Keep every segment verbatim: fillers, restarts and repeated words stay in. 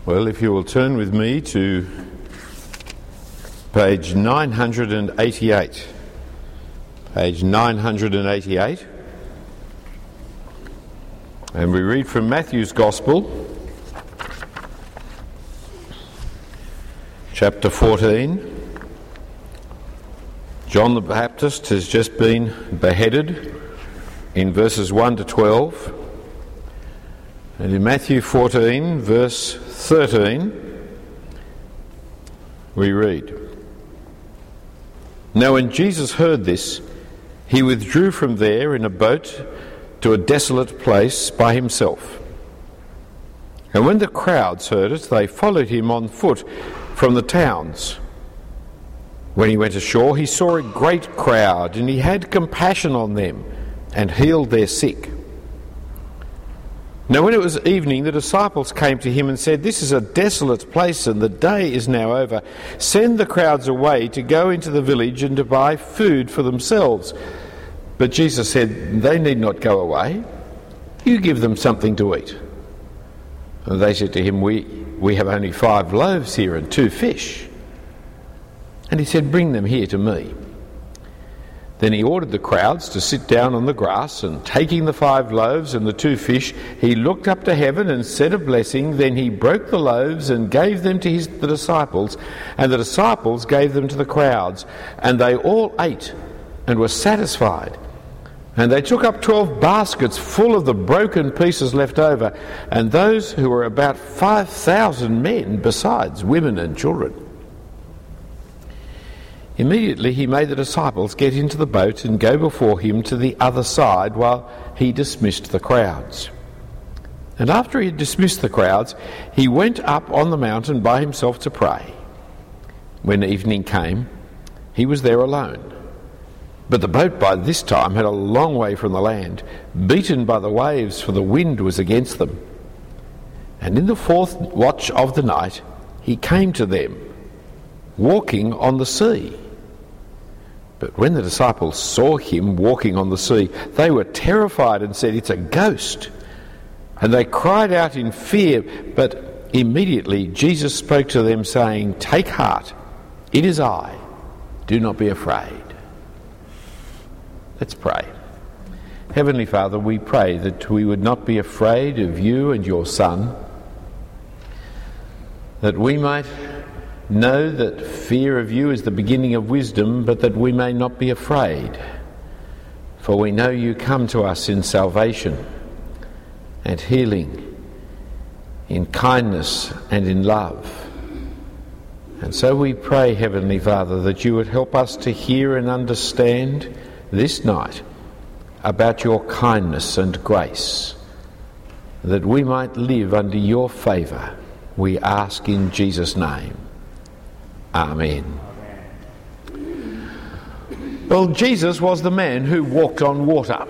Well, if you will turn with me to page nine hundred eighty-eight. Page nine hundred eighty-eight. And we read from Matthew's Gospel, chapter fourteen. John the Baptist has just been beheaded in verses one to twelve. And in Matthew fourteen, verse thirteen, we read, "Now when Jesus heard this, he withdrew from there in a boat to a desolate place by himself. And when the crowds heard it, they followed him on foot from the towns. When he went ashore, he saw a great crowd, and he had compassion on them and healed their sick. Now when it was evening, the disciples came to him and said, 'This is a desolate place, and the day is now over. Send the crowds away to go into the village and to buy food for themselves.' But Jesus said, 'They need not go away. You give them something to eat.' And they said to him, we, we have only five loaves here and two fish.' And he said, 'Bring them here to me.' Then he ordered the crowds to sit down on the grass, and taking the five loaves and the two fish, he looked up to heaven and said a blessing. Then he broke the loaves and gave them to his, the disciples, and the disciples gave them to the crowds. And they all ate and were satisfied. And they took up twelve baskets full of the broken pieces left over, and those who were about five thousand men, besides women and children. Immediately he made the disciples get into the boat and go before him to the other side while he dismissed the crowds. And after he had dismissed the crowds, he went up on the mountain by himself to pray. When evening came, he was there alone. But the boat by this time had a long way from the land, beaten by the waves, for the wind was against them. And in the fourth watch of the night he came to them, walking on the sea. But when the disciples saw him walking on the sea, they were terrified and said, 'It's a ghost.' And they cried out in fear. But immediately Jesus spoke to them, saying, 'Take heart, it is I. Do not be afraid.'" Let's pray. Heavenly Father, we pray that we would not be afraid of you and your Son, that we might know that fear of you is the beginning of wisdom, but that we may not be afraid. For we know you come to us in salvation and healing, in kindness and in love. And so we pray, Heavenly Father, that you would help us to hear and understand this night about your kindness and grace, that we might live under your favour. We ask in Jesus' name. Amen. Well, Jesus was the man who walked on water.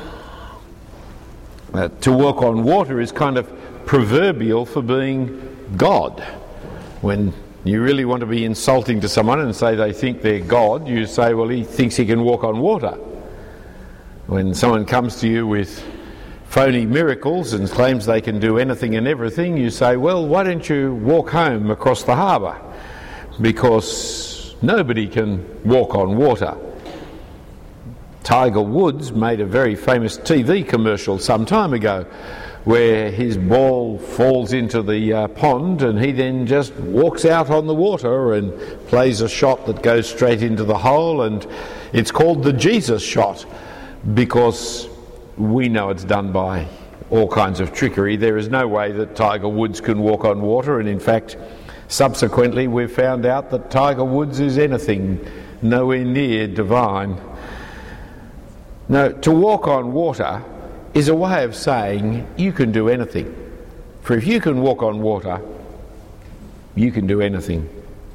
Uh, to walk on water is kind of proverbial for being God. When you really want to be insulting to someone and say they think they're God, you say, well, he thinks he can walk on water. When someone comes to you with phony miracles and claims they can do anything and everything, you say, well, why don't you walk home across the harbour? Because nobody can walk on water. Tiger Woods made a very famous T V commercial some time ago where his ball falls into the uh, pond and he then just walks out on the water and plays a shot that goes straight into the hole, and it's called the Jesus shot because we know it's done by all kinds of trickery. There is no way that Tiger Woods can walk on water, and in fact subsequently we've found out that Tiger Woods is anything nowhere near divine. No, to walk on water is a way of saying you can do anything. For if you can walk on water, you can do anything.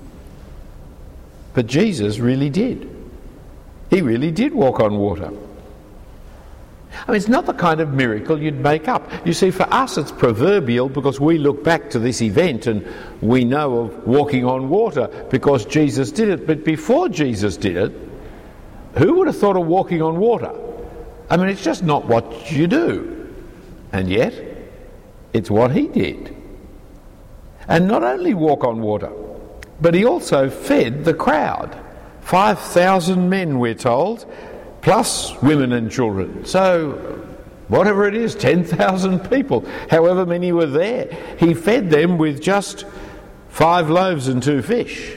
But Jesus really did. He really did walk on water. I mean, it's not the kind of miracle you'd make up. You see, for us it's proverbial because we look back to this event and we know of walking on water because Jesus did it. But before Jesus did it, who would have thought of walking on water? I mean, it's just not what you do. And yet, it's what he did. and not only walk on water, but he also fed the crowd. five thousand men, we're told, plus women and children. So, whatever it is, ten thousand people, however many were there, he fed them with just five loaves and two fish.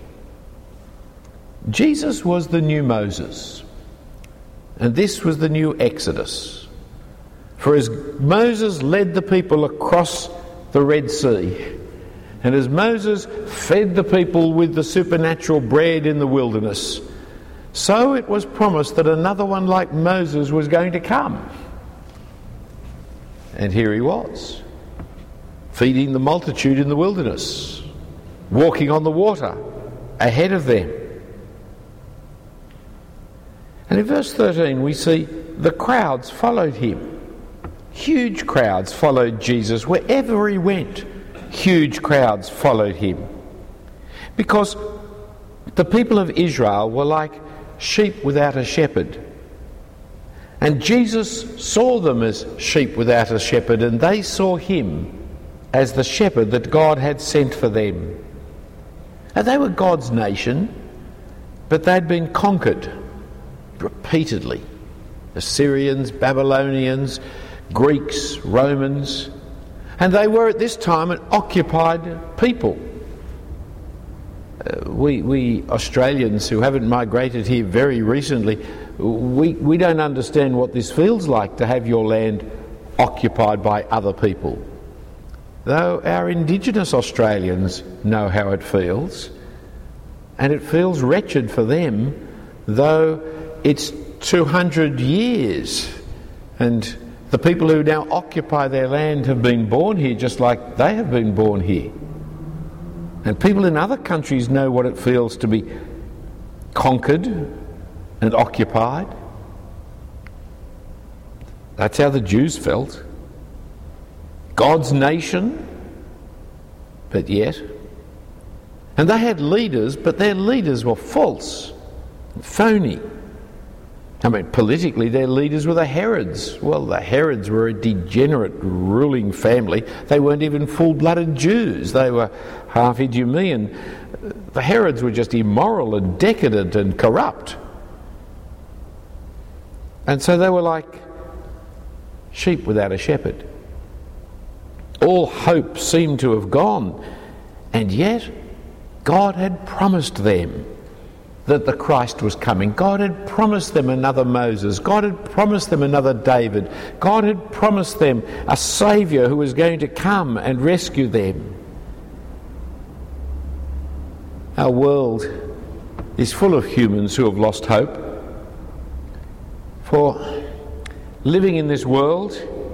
Jesus was the new Moses, and this was the new Exodus. For as Moses led the people across the Red Sea, and as Moses fed the people with the supernatural bread in the wilderness, so it was promised that another one like Moses was going to come. And here he was, feeding the multitude in the wilderness, walking on the water ahead of them. And in verse thirteen we see the crowds followed him. Huge crowds followed Jesus wherever he went. Huge crowds followed him. Because the people of Israel were like sheep without a shepherd. And Jesus saw them as sheep without a shepherd, and they saw him as the shepherd that God had sent for them. And they were God's nation, but they'd been conquered repeatedly. Assyrians, Babylonians, Greeks, Romans, and they were at this time an occupied people. Uh, we, we Australians who haven't migrated here very recently, we, we don't understand what this feels like to have your land occupied by other people. Though our Indigenous Australians know how it feels, and it feels wretched for them, though it's two hundred years, and the people who now occupy their land have been born here just like they have been born here. And people in other countries know what it feels to be conquered and occupied. That's how the Jews felt. God's nation, but yet. And they had leaders, but their leaders were false, phony. I mean, politically, their leaders were the Herods. Well, the Herods were a degenerate ruling family. They weren't even full-blooded Jews. They were half Idumean. The Herods were just immoral and decadent and corrupt. And so they were like sheep without a shepherd. All hope seemed to have gone. And yet, God had promised them that the Christ was coming. God had promised them another Moses. God had promised them another David. God had promised them a Saviour who was going to come and rescue them. Our world is full of humans who have lost hope. For living in this world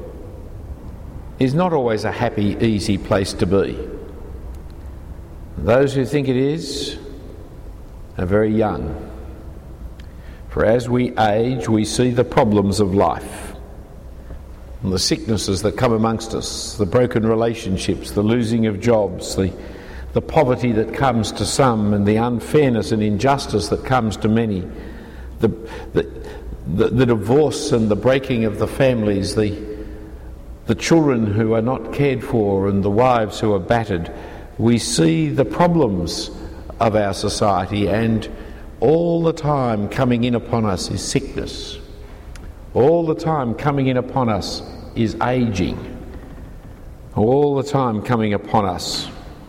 is not always a happy, easy place to be. Those who think it is are very young. For as we age, we see the problems of life, and the sicknesses that come amongst us, the broken relationships, the losing of jobs, the, the poverty that comes to some, and the unfairness and injustice that comes to many, the, the, the, the divorce and the breaking of the families, the, the children who are not cared for, and the wives who are battered. We see the problems of our society, and all the time coming in upon us is sickness. All the time coming in upon us is ageing. All the time coming upon us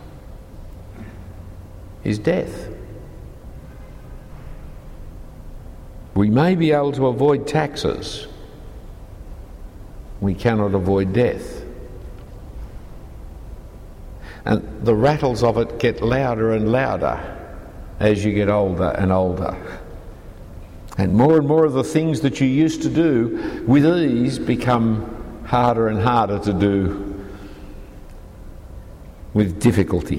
is death. We may be able to avoid taxes. We cannot avoid death. And the rattles of it get louder and louder as you get older and older. And more and more of the things that you used to do with ease become harder and harder to do with difficulty.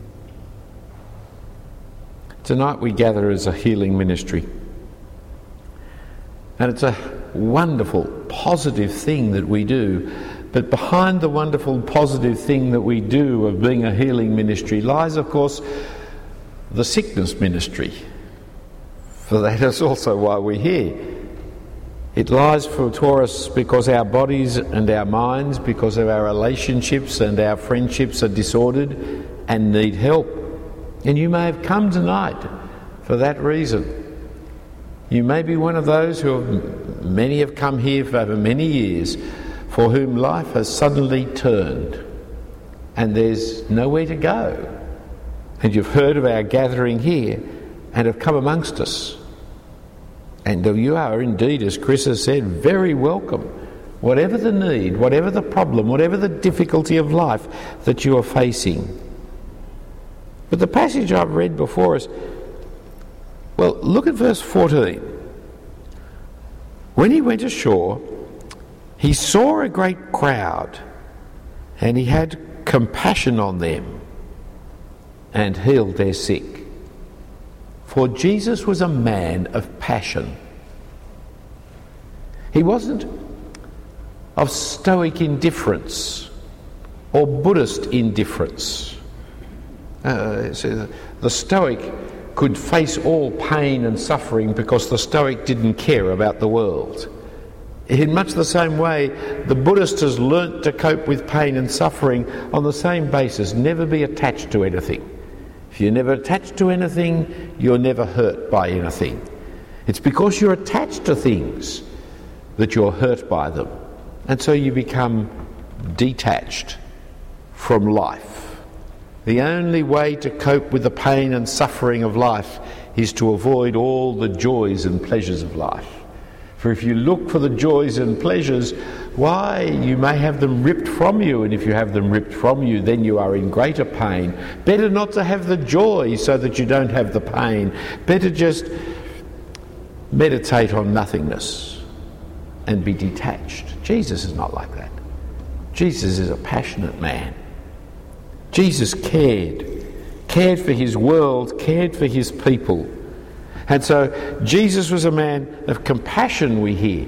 Tonight we gather as a healing ministry. And it's a wonderful, positive thing that we do. But behind the wonderful, positive thing that we do of being a healing ministry lies, of course, the sickness ministry. For that is also why we're here. It lies before us because our bodies and our minds, because of our relationships and our friendships are disordered and need help. And you may have come tonight for that reason. You may be one of those who have, many have come here for over many years, for whom life has suddenly turned and there's nowhere to go. And you've heard of our gathering here and have come amongst us. And you are indeed, as Chris has said, very welcome. Whatever the need, whatever the problem, whatever the difficulty of life that you are facing. But the passage I've read before us, well, look at verse fourteen. When he went ashore, he saw a great crowd, and he had compassion on them and healed their sick. For Jesus was a man of passion. He wasn't of stoic indifference or Buddhist indifference. Uh, so the Stoic could face all pain and suffering because the Stoic didn't care about the world. In much the same way, the Buddhist has learnt to cope with pain and suffering on the same basis, never be attached to anything. If you're never attached to anything, you're never hurt by anything. It's because you're attached to things that you're hurt by them. And so you become detached from life. The only way to cope with the pain and suffering of life is to avoid all the joys and pleasures of life. For if you look for the joys and pleasures, why, you may have them ripped from you, and if you have them ripped from you, then you are in greater pain. Better not to have the joy so that you don't have the pain. Better just meditate on nothingness and be detached. Jesus is not like that. Jesus is a passionate man. Jesus cared, cared for his world, cared for his people. And so Jesus was a man of compassion, we hear.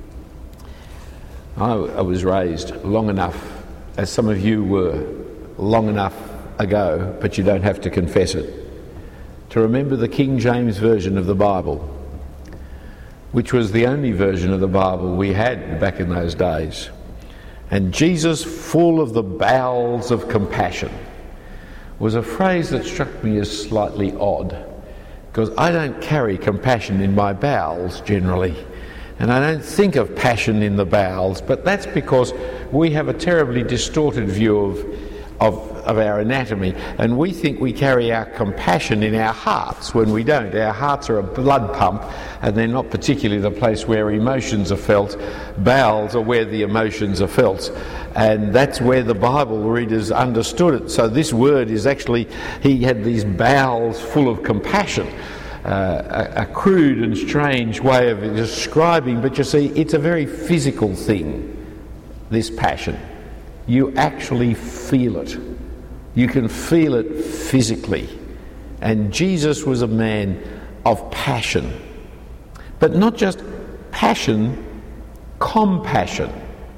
I, I was raised long enough, as some of you were, long enough ago, but you don't have to confess it, to remember the King James Version of the Bible, which was the only version of the Bible we had back in those days. And Jesus, full of the bowels of compassion, was a phrase that struck me as slightly odd, because I don't carry compassion in my bowels generally, and I don't think of passion in the bowels, but that's because we have a terribly distorted view of Of, of our anatomy, and we think we carry our compassion in our hearts when we don't. Our hearts are a blood pump, and they're not particularly the place where emotions are felt. Bowels are where the emotions are felt, and that's where the Bible readers understood it. So this word is actually, he had these bowels full of compassion. Uh, a, a crude and strange way of describing, but you see, it's a very physical thing, this passion. You actually feel it. You can feel it physically. And Jesus was a man of passion. But not just passion, compassion.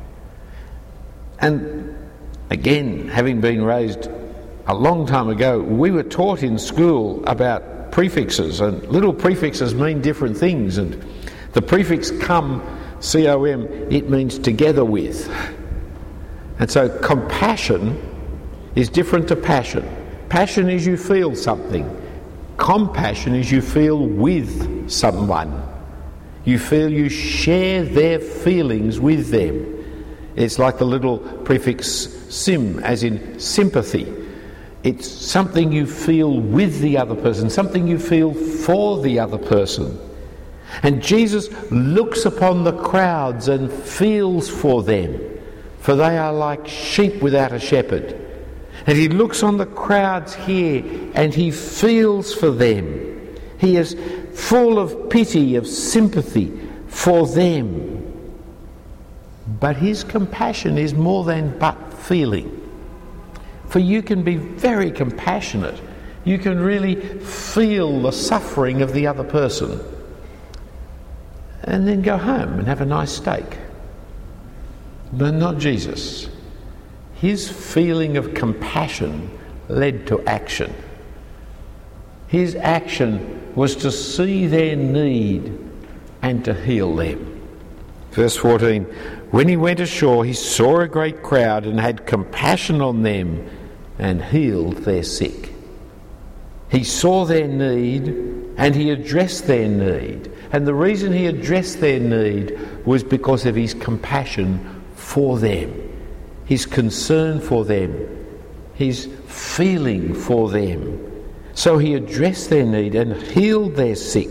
And again, having been raised a long time ago, we were taught in school about prefixes, and little prefixes mean different things. And the prefix come, C O M, it means together with. And so compassion is different to passion. Passion is you feel something. Compassion is you feel with someone. You feel you share their feelings with them. It's like the little prefix sim, as in sympathy. It's something you feel with the other person, something you feel for the other person. And Jesus looks upon the crowds and feels for them, for they are like sheep without a shepherd. And he looks on the crowds here and he feels for them. He is full of pity, of sympathy for them. But his compassion is more than but feeling. For you can be very compassionate. You can really feel the suffering of the other person and then go home and have a nice steak. But not Jesus. His feeling of compassion led to action. His action was to see their need and to heal them. Verse fourteen, when he went ashore, he saw a great crowd and had compassion on them and healed their sick. He saw their need and he addressed their need. And the reason he addressed their need was because of his compassion for them, his concern for them, his feeling for them. So he addressed their need and healed their sick.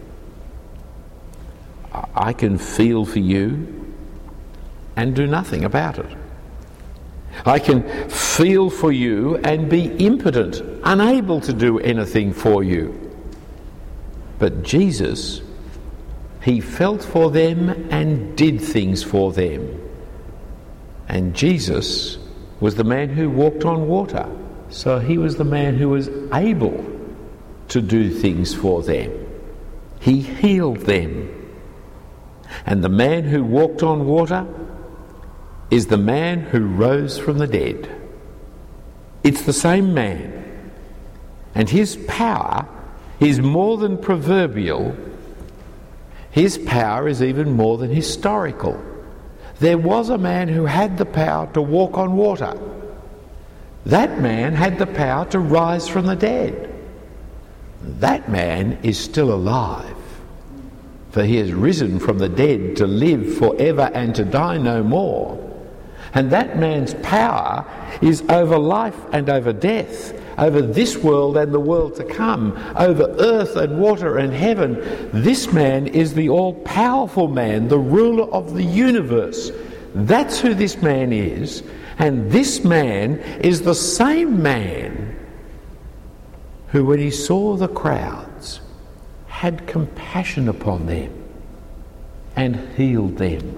I can feel for you and do nothing about it. I can feel for you and be impotent, unable to do anything for you. But Jesus, he felt for them and did things for them. And Jesus was the man who walked on water. So he was the man who was able to do things for them. He healed them. And the man who walked on water is the man who rose from the dead. It's the same man. And his power is more than proverbial. His power is even more than historical. There was a man who had the power to walk on water. That man had the power to rise from the dead. That man is still alive, for he has risen from the dead to live forever and to die no more. And that man's power is over life and over death, over this world and the world to come, over earth and water and heaven. This man is the all-powerful man, the ruler of the universe. That's who this man is. And this man is the same man who, when he saw the crowds, had compassion upon them and healed them.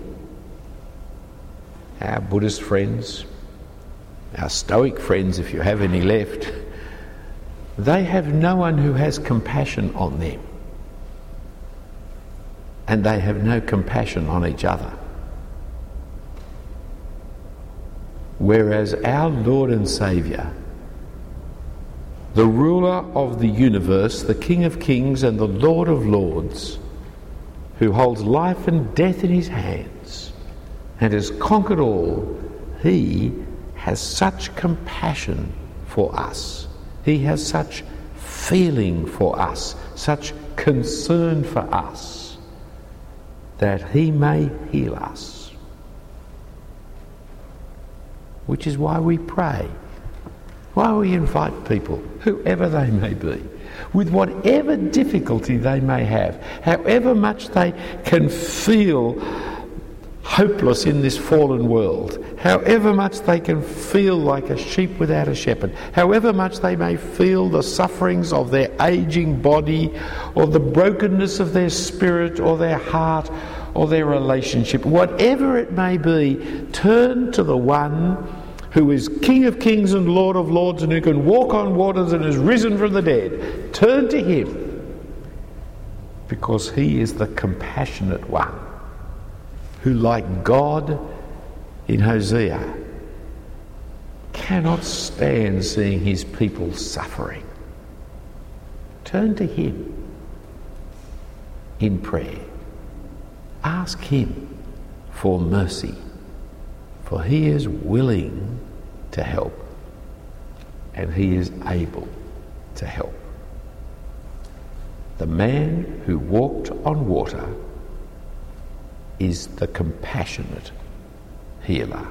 Our Buddhist friends, our Stoic friends, if you have any left, they have no one who has compassion on them. And they have no compassion on each other. Whereas our Lord and Saviour, the ruler of the universe, the King of Kings and the Lord of Lords, who holds life and death in his hands and has conquered all, he has such compassion for us. He has such feeling for us, such concern for us, that he may heal us. Which is why we pray, why we invite people, whoever they may be, with whatever difficulty they may have, however much they can feel hopeless in this fallen world, however much they can feel like a sheep without a shepherd, however much they may feel the sufferings of their aging body or the brokenness of their spirit or their heart or their relationship, whatever it may be, turn to the one who is King of Kings and Lord of Lords and who can walk on waters and has risen from the dead. Turn to him, because he is the compassionate one who, like God in Hosea, cannot stand seeing his people suffering. Turn to him in prayer. Ask him for mercy, for he is willing to help and he is able to help. The man who walked on water is the compassionate healer.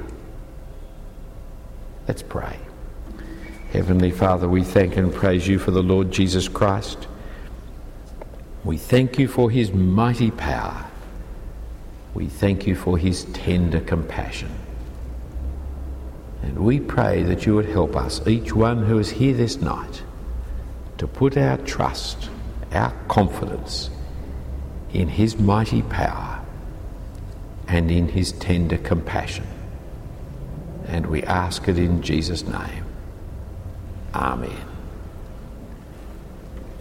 Let's pray. Heavenly Father, we thank and praise you for the Lord Jesus Christ. We thank you for his mighty power. We thank you for his tender compassion. And we pray that you would help us, each one who is here this night, to put our trust, our confidence in his mighty power and in his tender compassion. And we ask it in Jesus' name. Amen.